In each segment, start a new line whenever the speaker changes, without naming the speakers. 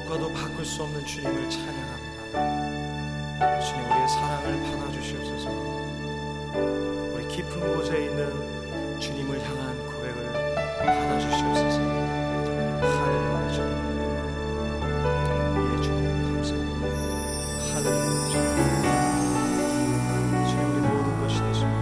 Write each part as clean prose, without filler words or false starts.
무엇과도 바꿀 수 없는 주님을 찬양합니다. 주님, 우리의 사랑을 받아주시옵소서. 우리 깊은 곳에 있는 주님을 향한 고백을 받아주시옵소서. 할렐루야 주님. 예 주님 감사합니다. 할렐루야 주님. 주님, 우리 모든 것이 되십니다.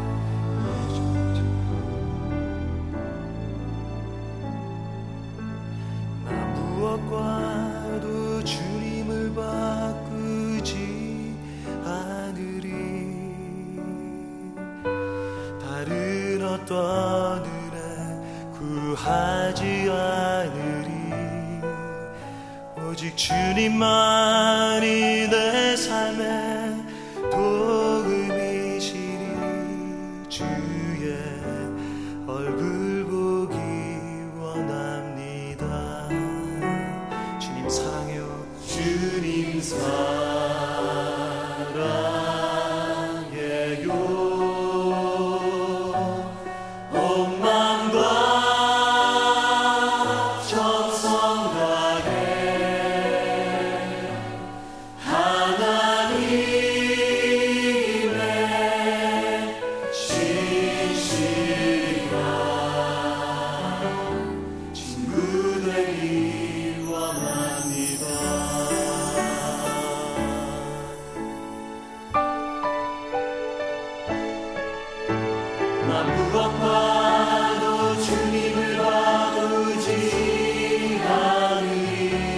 무엇과도 주님을 바꾸지 않으리. 다른 어떤 은혜 구하지 않으리. 오직 주님만이 내 삶의 도움이시리. 주의 얼굴 보기 원합니다. 사랑해요. 주님 사랑해요. 온 마음과 정성 다해 하나님의 신실한 친구 되기 나 무엇과도 주님을 바꾸지 않으리.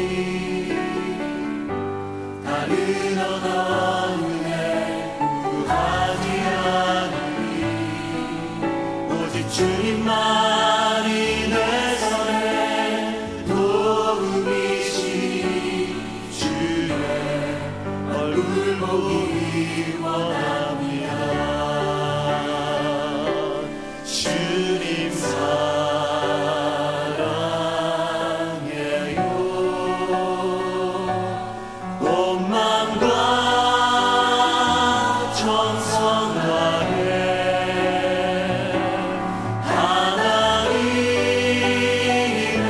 다른 어떤 은혜 구하지 않으리. 오직 주님만이 내 삶의 도움이시니. 주의 얼굴 보기 원합니다. 주님 사랑해요. 온 마음과 정성 다해 하나님의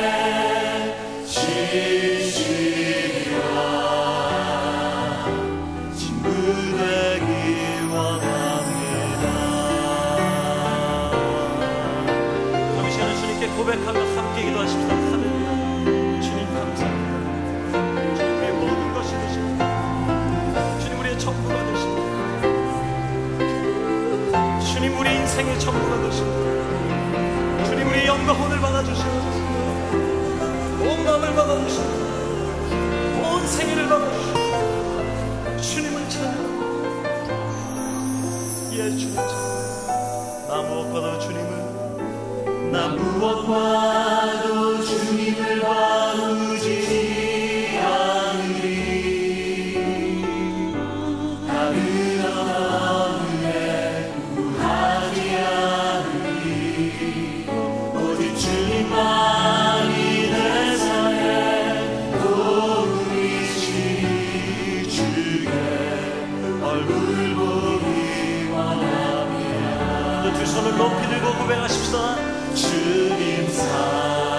신실한 친구 되기 원합니다. 고백하며 함께 기도하십시다. 할렐루야. 주님 감사합니다. 주님, 우리의 모든 것이 되십니다. 주님, 우리의 전부가 되십니다. 주님, 우리 인생의 전부가 되십니다. 주님, 우리의 영광을 받아주시옵소서. 온 마음을 받아주시옵소서. 온 생애를 받아주시옵소서. 주님을 찬양합니다. 예 주님 찬양합니다. 나 무엇과도 주님을 바꾸지 않으리. 다른 어떤 은혜 구하지 않으리. 오직 주님만이 내 삶의 도움이시니. 주의 얼굴 보기 원합니다. 두 손을 높이 들고 고백하십시다. 주님 사랑